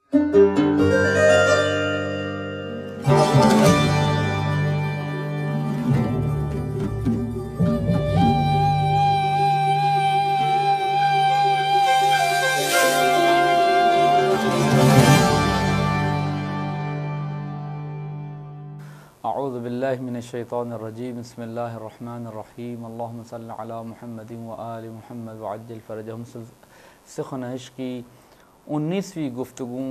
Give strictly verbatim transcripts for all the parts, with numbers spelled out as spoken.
اعوذ باللہ من الشیطان الرجیم بسم اللہ الرحمن الرحیم اللہم صلی علی محمد و آل محمد وعجل فرجہم۔ سخن عشق کی انیسویں گفتگو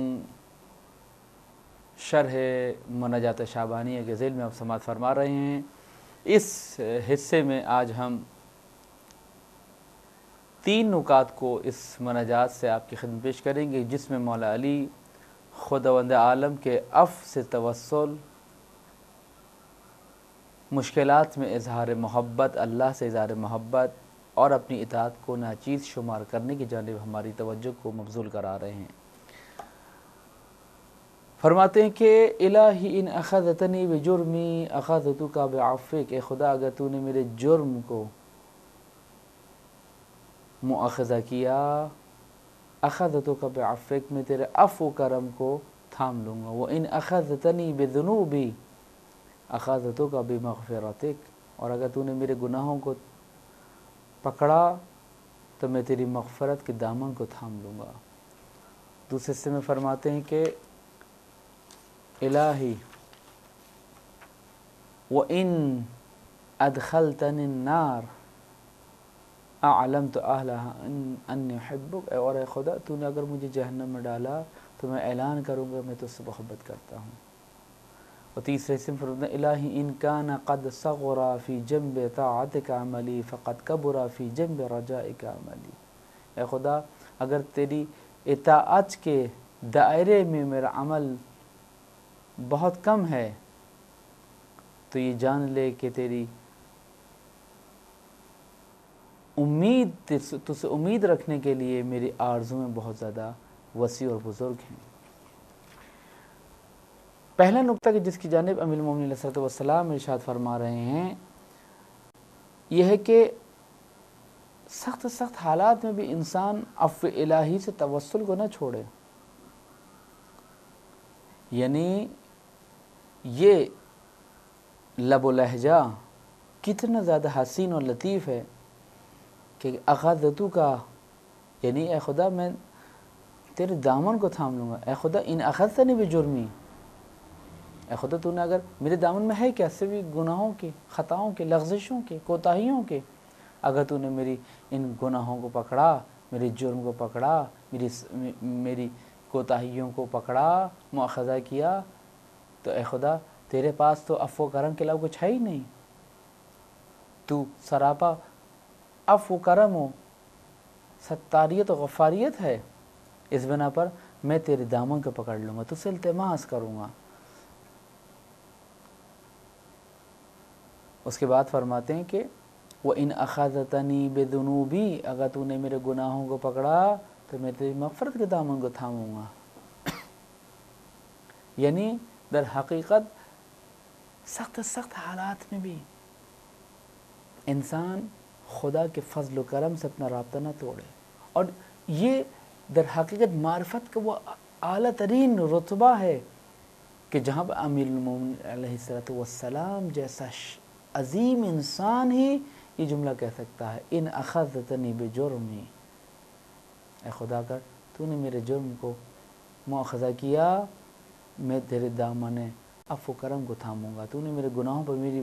شرح مناجات شعبانیہ کے ذیل میں آپ سماعت فرما رہے ہیں۔ اس حصے میں آج ہم تین نکات کو اس مناجات سے آپ کی خدمت پیش کریں گے، جس میں مولا علی خداوند عالم کے عفو سے توسل، مشکلات میں اظہار محبت، اللہ سے اظہار محبت اور اپنی اطاعت کو ناچیز شمار کرنے کی جانب ہماری توجہ کو مبذول کرا رہے ہیں۔ فرماتے ہیں کہ الہی ان اخذتنی بجرمی اخذتک بعفوک، اے خدا اگر تو نے میرے جرم کو مؤاخذہ کیا، اخذتک بعفوک، میں تیرے عفو و کرم کو تھام لوں گا۔ وان اخذتنی بذنوبی اخذتک بمغفرتک، اور اگر تو نے میرے گناہوں کو پکڑا تو میں تیری مغفرت کے دامن کو تھام لوں گا۔ دوسرے حصے میں فرماتے ہیں کہ الہی وَإِن أَدْخَلْتَنِ النَّارِ أَعْلَمْتُ أَهْلَهَا أَنِّي أُحِبُّكَ، اور اے خدا تو نے اگر مجھے جہنم میں ڈالا تو میں اعلان کروں گا میں تجھ سے محبت کرتا ہوں۔ اور تیسرے حصے میں فرماتے ہیں الہی ان کان قد صغر فی جنب طاعتک عملی فقد کبر فی جنب رجائک عملی، اے خدا اگر تیری اطاعت کے دائرے میں میرا عمل بہت کم ہے تو یہ جان لے کہ تیری امید تجھ سے امید رکھنے کے لیے میری آرزویں بہت زیادہ وسیع اور بزرگ ہیں۔ پہلا نقطہ کہ جس کی جانب امیر المومنین علیہ السلام ارشاد فرما رہے ہیں یہ ہے کہ سخت سخت حالات میں بھی انسان عفو الہی سے توسل کو نہ چھوڑے، یعنی یہ لب و لہجہ کتنا زیادہ حسین اور لطیف ہے کہ اخذتو کا، یعنی اے خدا میں تیرے دامن کو تھام لوں گا، اے خدا ان اخذتنی بجرمی، اے خدا تو نے اگر میرے دامن میں ہے کیا سوی گناہوں کے، خطاؤں کے، لغزشوں کے، کوتاہیوں کے، اگر تو نے میری ان گناہوں کو پکڑا، میرے جرم کو پکڑا، میری میری کوتاہیوں کو پکڑا، مؤاخذہ کیا، تو اے خدا تیرے پاس تو عفو و کرم کے علاوہ کچھ ہے ہی نہیں، تو سراپا عفو و کرم و ستاریت و غفاریت ہے، اس بنا پر میں تیرے دامن کو پکڑ لوں گا، تجھ سے التماس کروں گا۔ اس کے بعد فرماتے ہیں کہ وَإِنْ أَخَذْتَنِي بِذُنُوبِي، اگر تو نے میرے گناہوں کو پکڑا تو میں تیری مغفرت کے دامن کو تھاموں گا۔ یعنی در حقیقت سخت سخت حالات میں بھی انسان خدا کے فضل و کرم سے اپنا رابطہ نہ توڑے، اور یہ در حقیقت معرفت کا وہ اعلیٰ ترین رتبہ ہے کہ جہاں پر امیر المومنین علیہ السلام جیسا عظیم انسان ہی یہ جملہ کہہ سکتا ہے، ان اخذتنی بجرمی، اے خدا اگر تو نے میرے جرم کو مؤاخذہ کیا میں تیرے دامن عفو و کرم کو تھاموں گا، تو نے میرے گناہوں پر میری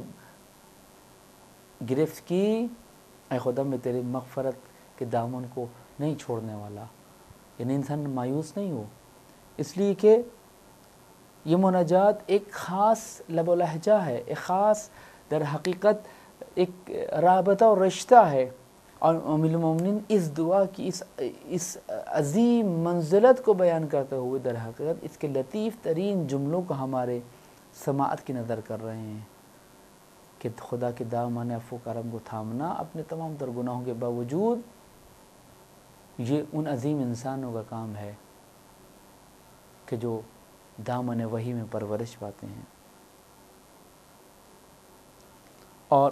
گرفت کی، اے خدا میں تیری مغفرت کے دامن کو نہیں چھوڑنے والا، یعنی انسان مایوس نہیں ہو، اس لیے کہ یہ مناجات ایک خاص لب و لہجہ ہے، ایک خاص در حقیقت ایک رابطہ اور رشتہ ہے، اور امیر المومنین اس دعا کی اس اس عظیم منزلت کو بیان کرتے ہوئے در حقیقت اس کے لطیف ترین جملوں کو ہمارے سماعت کی نظر کر رہے ہیں کہ خدا کے دامن عفو کرم کو تھامنا اپنے تمام تر گناہوں کے باوجود یہ ان عظیم انسانوں کا کام ہے کہ جو دامن وحی میں پرورش پاتے ہیں۔ اور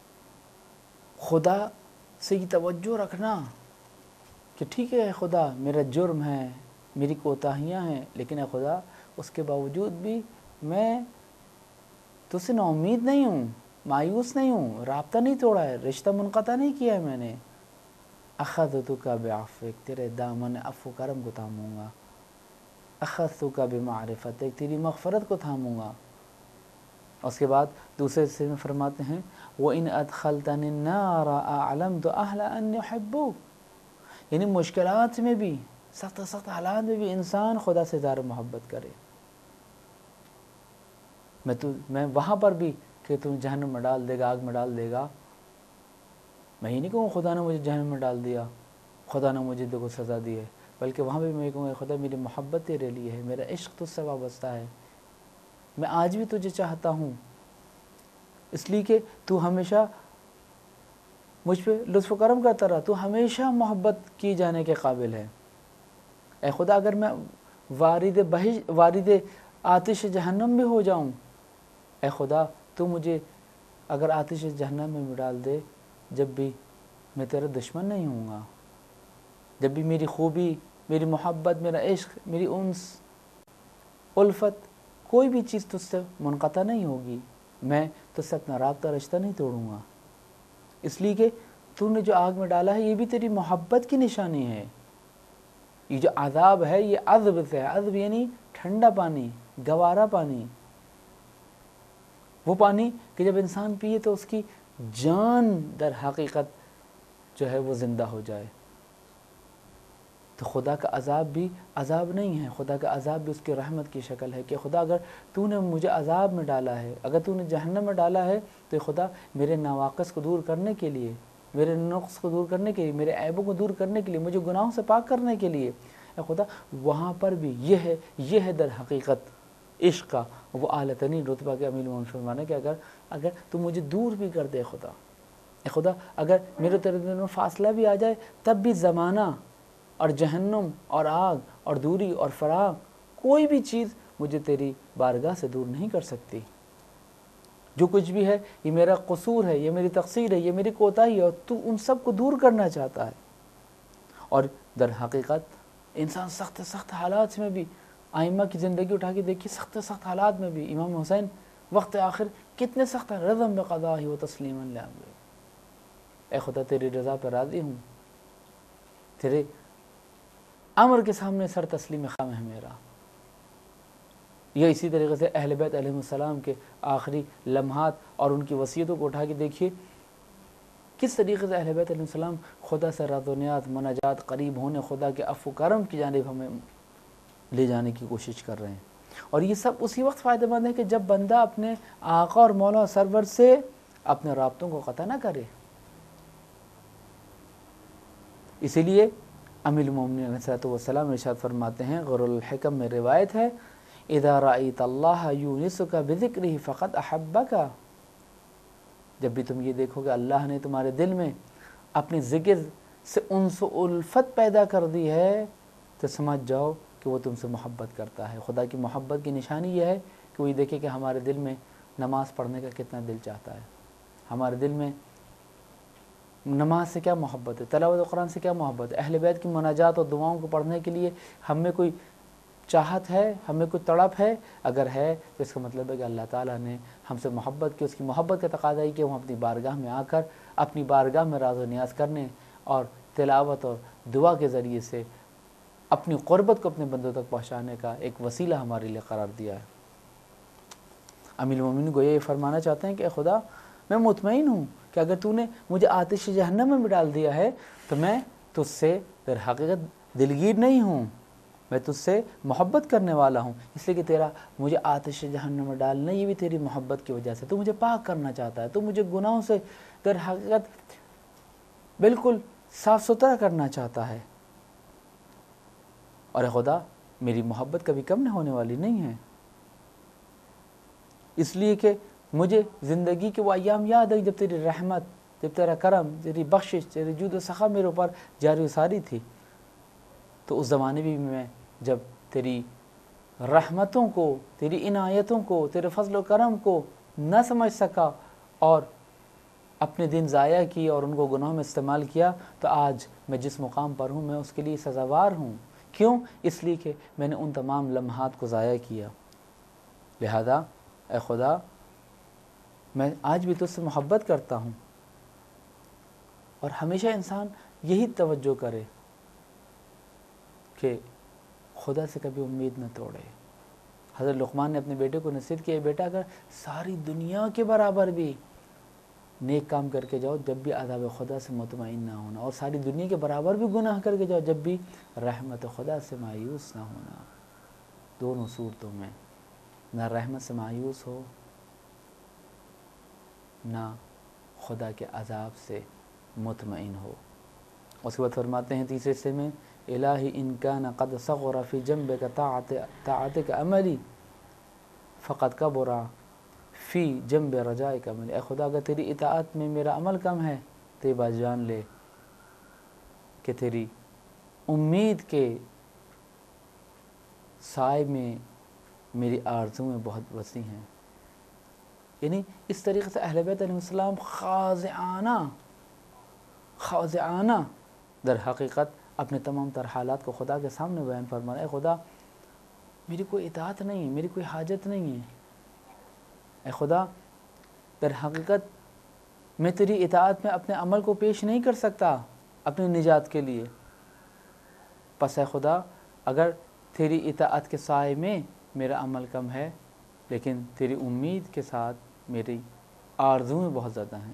خدا سے یہ توجہ رکھنا کہ ٹھیک ہے خدا میرا جرم ہے، میری کوتاہیاں ہیں، لیکن اے خدا اس کے باوجود بھی میں تجھ سے نا امید نہیں ہوں، مایوس نہیں ہوں، رابطہ نہیں توڑا ہے، رشتہ منقطع نہیں کیا ہے میں نے۔ اخذتک بعفوک، تیرے دامن عفو کرم کو تھاموں گا۔ اخذتک بمعرفتک، تیری مغفرت کو تھاموں گا۔ اس کے بعد دوسرے حصے میں فرماتے ہیں وَإِنْ أَدْخَلْتَنِ النَّارَ أَعْلَمْتُ أَهْلَ أَنْ يُحِبُّوكَ، یعنی مشکلات میں بھی، سخت سخت حالات میں بھی انسان خدا سے زیادہ محبت کرے۔ میں تو میں وہاں پر بھی کہ تم جہنم میں ڈال دے گا، آگ میں ڈال دے گا، میں یہ نہیں کہوں خدا نے مجھے جہنم میں ڈال دیا، خدا نے مجھے دیکھو سزا دی ہے، بلکہ وہاں بھی میں کہوں خدا میری محبت تیرے لیے ہے، میرا عشق تجھ سے وابستہ ہے، میں آج بھی تجھے چاہتا ہوں، اس لیے کہ تو ہمیشہ مجھ پہ لطف و کرم کرتا رہا، تو ہمیشہ محبت کی جانے کے قابل ہے۔ اے خدا اگر میں وارد بہش وارد آتش جہنم بھی ہو جاؤں، اے خدا تو مجھے اگر آتش جہنم میں ڈال دے، جب بھی میں تیرا دشمن نہیں ہوں گا، جب بھی میری خوبی، میری محبت، میرا عشق، میری انس، الفت، کوئی بھی چیز تجھ سے منقطع نہیں ہوگی، میں تجھ سے اپنا رابطہ رشتہ نہیں توڑوں گا، اس لیے کہ تو نے جو آگ میں ڈالا ہے یہ بھی تیری محبت کی نشانی ہے۔ یہ جو عذاب ہے یہ عذب سے ہے، عذب یعنی ٹھنڈا پانی، گوارا پانی، وہ پانی کہ جب انسان پیے تو اس کی جان در حقیقت جو ہے وہ زندہ ہو جائے۔ تو خدا کا عذاب بھی عذاب نہیں ہے، خدا کا عذاب بھی اس کی رحمت کی شکل ہے کہ خدا اگر تو نے مجھے عذاب میں ڈالا ہے، اگر تو نے جہنم میں ڈالا ہے، تو خدا میرے نواقص کو دور کرنے کے لیے، میرے نقص کو دور کرنے کے لیے، میرے عیبوں کو دور کرنے کے لیے، مجھے گناہوں سے پاک کرنے کے لیے، اے خدا وہاں پر بھی یہ ہے یہ ہے در حقیقت عشق کا وہ اعلیٰ ترین رتبہ کے امیر مومن فرمانا کہ اگر اگر تو مجھے دور بھی کر دے خدا، اے خدا اگر میرے تیرے دل میں فاصلہ بھی آ جائے، تب بھی زمانہ اور جہنم اور آگ اور دوری اور فراق کوئی بھی چیز مجھے تیری بارگاہ سے دور نہیں کر سکتی۔ جو کچھ بھی ہے یہ میرا قصور ہے، یہ میری تقصیر ہے، یہ میری کوتاہی ہے، اور تو ان سب کو دور کرنا چاہتا ہے۔ اور در حقیقت انسان سخت سخت حالات میں بھی، ائمہ کی زندگی اٹھا کے دیکھیے، سخت سخت حالات میں بھی امام حسین وقت آخر کتنے سخت ہیں، رضا بقضاء و تسلیما لامرہ، اے خدا تیری رضا پر راضی ہوں، تیرے امر کے سامنے سر تسلیم خم ہے میرا۔ یہ اسی طریقے سے اہل بیت علیہ السلام کے آخری لمحات اور ان کی وصیتوں کو اٹھا کے دیکھیے، کس طریقے سے اہل بیت علیہ السلام خدا سے راز و نیات، مناجات، قریب ہونے، خدا کے عفو کرم کی جانب ہمیں لے جانے کی کوشش کر رہے ہیں۔ اور یہ سب اسی وقت فائدہ مند ہے کہ جب بندہ اپنے آقا اور مولا سرور سے اپنے رابطوں کو قطع نہ کرے۔ اسی لیے امیر المومنین علیہ الصلوۃ والسلام ارشاد فرماتے ہیں، غر الحکم میں روایت ہے، اذا رأیت اللہ یونسک بذکرہ فقد احبک، جب بھی تم یہ دیکھو کہ اللہ نے تمہارے دل میں اپنی ذکر سے انس و الفت پیدا کر دی ہے، تو سمجھ جاؤ کہ وہ تم سے محبت کرتا ہے۔ خدا کی محبت کی نشانی یہ ہے کہ وہ یہ دیکھے کہ ہمارے دل میں نماز پڑھنے کا کتنا دل چاہتا ہے، ہمارے دل میں نماز سے کیا محبت ہے، تلاوت قرآن سے کیا محبت ہے، اہل بیت کی مناجات اور دعاؤں کو پڑھنے کے لیے ہم میں کوئی چاہت ہے، ہمیں کوئی تڑپ ہے، اگر ہے تو اس کا مطلب ہے کہ اللہ تعالیٰ نے ہم سے محبت کی، اس کی محبت کا تقاضا ہے کہ وہ اپنی بارگاہ میں آ کر اپنی بارگاہ میں راز و نیاز کرنے اور تلاوت اور دعا کے ذریعے سے اپنی قربت کو اپنے بندوں تک پہنچانے کا ایک وسیلہ ہمارے لیے قرار دیا ہے۔ امیر المومنین کو یہ فرمانا چاہتے ہیں کہ خدا میں مطمئن ہوں کہ اگر تو نے مجھے آتش جہنم میں بھی ڈال دیا ہے تو میں تجھ سے در حقیقت دلگیر نہیں ہوں، میں تجھ سے محبت کرنے والا ہوں، اس لیے کہ تیرا مجھے آتش جہنم میں ڈالنا یہ بھی تیری محبت کی وجہ سے، تو مجھے پاک کرنا چاہتا ہے، تو مجھے گناہوں سے در حقیقت بالکل صاف ستھرا کرنا چاہتا ہے، اور اے خدا میری محبت کبھی کم نہ ہونے والی نہیں ہے، اس لیے کہ مجھے زندگی کے وہ ایام یاد ہے جب تیری رحمت، جب تیرا کرم، تیری بخشش، تیری جود و سخا میرے اوپر جاری و ساری تھی، تو اس زمانے بھی میں جب تیری رحمتوں کو، تیری عنایتوں کو، تیرے فضل و کرم کو نہ سمجھ سکا اور اپنے دن ضائع کی اور ان کو گناہوں میں استعمال کیا، تو آج میں جس مقام پر ہوں میں اس کے لیے سزاوار ہوں کیوں؟ اس لیے کہ میں نے ان تمام لمحات کو ضائع کیا، لہذا اے خدا میں آج بھی تجھ سے محبت کرتا ہوں۔ اور ہمیشہ انسان یہی توجہ کرے کہ خدا سے کبھی امید نہ توڑے۔ حضرت لقمان نے اپنے بیٹے کو نصیحت کیا، بیٹا اگر ساری دنیا کے برابر بھی نیک کام کر کے جاؤ جب بھی عذاب خدا سے مطمئن نہ ہونا، اور ساری دنیا کے برابر بھی گناہ کر کے جاؤ جب بھی رحمت خدا سے مایوس نہ ہونا۔ دونوں صورتوں میں نہ رحمت سے مایوس ہو، نہ خدا کے عذاب سے مطمئن ہو۔ اس کے بعد فرماتے ہیں تیسرے حصے میں، الہی ان کان قد صغر فی جنبک طاعتک عملی فقد کبر فی جنب رجائک عملی۔ اے خدا اگر تیری اطاعت میں میرا عمل کم ہے تو یہ بات جان لے کہ تیری امید کے سائے میں میری آرزویں بہت وسیع ہیں۔ یعنی اس طریقے سے اہل بیت علیہ السلام خاضعانہ خاضعانہ در حقیقت اپنے تمام تر حالات کو خدا کے سامنے بیان فرما رہے ہیں۔ اے خدا میری کوئی اطاعت نہیں ہے، میری کوئی حاجت نہیں ہے، اے خدا در حقیقت میں تیری اطاعت میں اپنے عمل کو پیش نہیں کر سکتا اپنی نجات کے لیے، پس اے خدا اگر تیری اطاعت کے سائے میں میرا عمل کم ہے لیکن تیری امید کے ساتھ میری آرزویں بہت زیادہ ہیں۔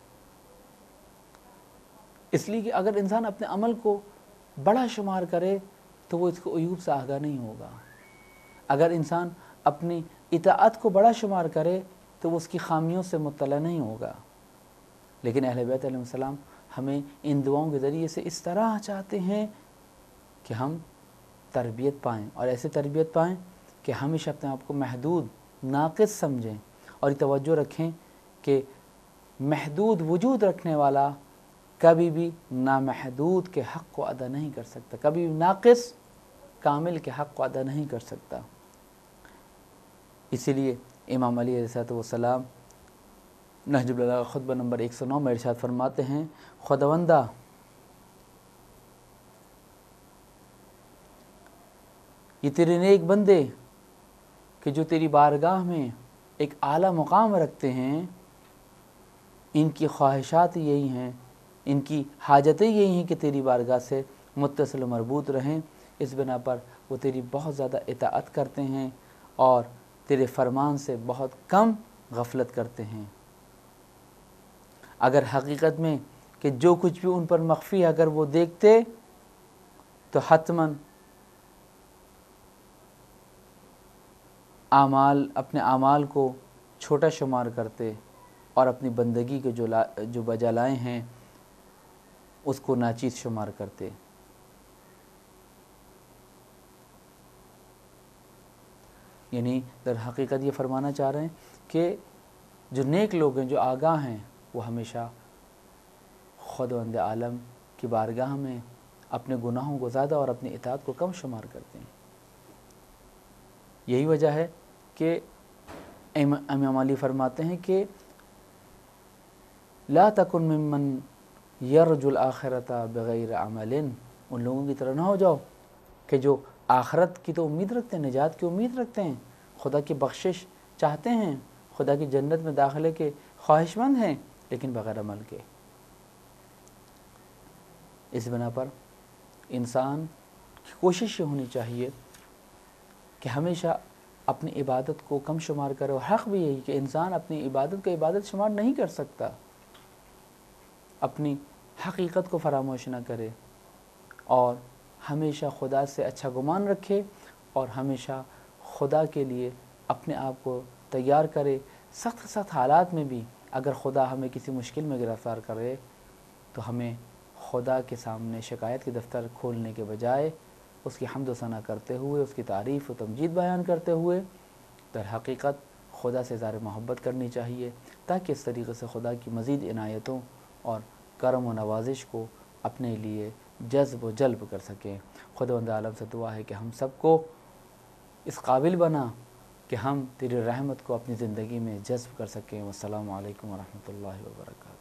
اس لیے کہ اگر انسان اپنے عمل کو بڑا شمار کرے تو وہ اس کو عیوب سے آگاہ نہیں ہوگا، اگر انسان اپنی اطاعت کو بڑا شمار کرے تو وہ اس کی خامیوں سے مطلع نہیں ہوگا۔ لیکن اہل بیت علیہ السلام ہمیں ان دعاؤں کے ذریعے سے اس طرح چاہتے ہیں کہ ہم تربیت پائیں، اور ایسے تربیت پائیں کہ ہمیشہ اپنے آپ کو محدود ناقص سمجھیں، اور یہ توجہ رکھیں کہ محدود وجود رکھنے والا کبھی بھی نامحدود کے حق کو ادا نہیں کر سکتا، کبھی بھی ناقص کامل کے حق کو ادا نہیں کر سکتا۔ اسی لیے امام علی علیہ السلام نہج البلاغہ خطبہ نمبر ایک سو نو میں ارشاد فرماتے ہیں، خداوندہ یہ تیرے نیک بندے کہ جو تیری بارگاہ میں ایک اعلیٰ مقام رکھتے ہیں، ان کی خواہشات یہی ہیں، ان کی حاجتیں یہی ہیں کہ تیری بارگاہ سے متصل و مربوط رہیں، اس بنا پر وہ تیری بہت زیادہ اطاعت کرتے ہیں اور تیرے فرمان سے بہت کم غفلت کرتے ہیں۔ اگر حقیقت میں کہ جو کچھ بھی ان پر مخفی ہے اگر وہ دیکھتے تو حتماً اعمال اپنے اعمال کو چھوٹا شمار کرتے اور اپنی بندگی کے جو جو بجا لائے ہیں اس کو ناچیز شمار کرتے۔ یعنی در حقیقت یہ فرمانا چاہ رہے ہیں کہ جو نیک لوگ ہیں، جو آگاہ ہیں، وہ ہمیشہ خداوند عالم کی بارگاہ میں اپنے گناہوں کو زیادہ اور اپنی اطاعت کو کم شمار کرتے ہیں۔ یہی وجہ ہے کہ امام علی فرماتے ہیں کہ لا تکن ممن یرجو الآخرۃ بغیر عمل، ان لوگوں کی طرح نہ ہو جاؤ کہ جو آخرت کی تو امید رکھتے ہیں، نجات کی امید رکھتے ہیں، خدا کی بخشش چاہتے ہیں، خدا کی جنت میں داخلے کے خواہش مند ہیں، لیکن بغیر عمل کے۔ اس بنا پر انسان کی کوشش یہ ہونی چاہیے کہ ہمیشہ اپنی عبادت کو کم شمار کرے، اور حق بھی یہی کہ انسان اپنی عبادت کو عبادت شمار نہیں کر سکتا، اپنی حقیقت کو فراموش نہ کرے، اور ہمیشہ خدا سے اچھا گمان رکھے، اور ہمیشہ خدا کے لیے اپنے آپ کو تیار کرے۔ سخت سخت حالات میں بھی اگر خدا ہمیں کسی مشکل میں گرفتار کرے تو ہمیں خدا کے سامنے شکایت کے دفتر کھولنے کے بجائے اس کی حمد و ثنا کرتے ہوئے، اس کی تعریف و تمجید بیان کرتے ہوئے در حقیقت خدا سے اظہار محبت کرنی چاہیے، تاکہ اس طریقے سے خدا کی مزید عنایتوں اور کرم و نوازش کو اپنے لیے جذب و جلب کر سکیں۔ خداوند عالم سے دعا ہے کہ ہم سب کو اس قابل بنا کہ ہم تیری رحمت کو اپنی زندگی میں جذب کر سکیں۔ والسلام علیکم ورحمۃ اللہ وبرکاتہ۔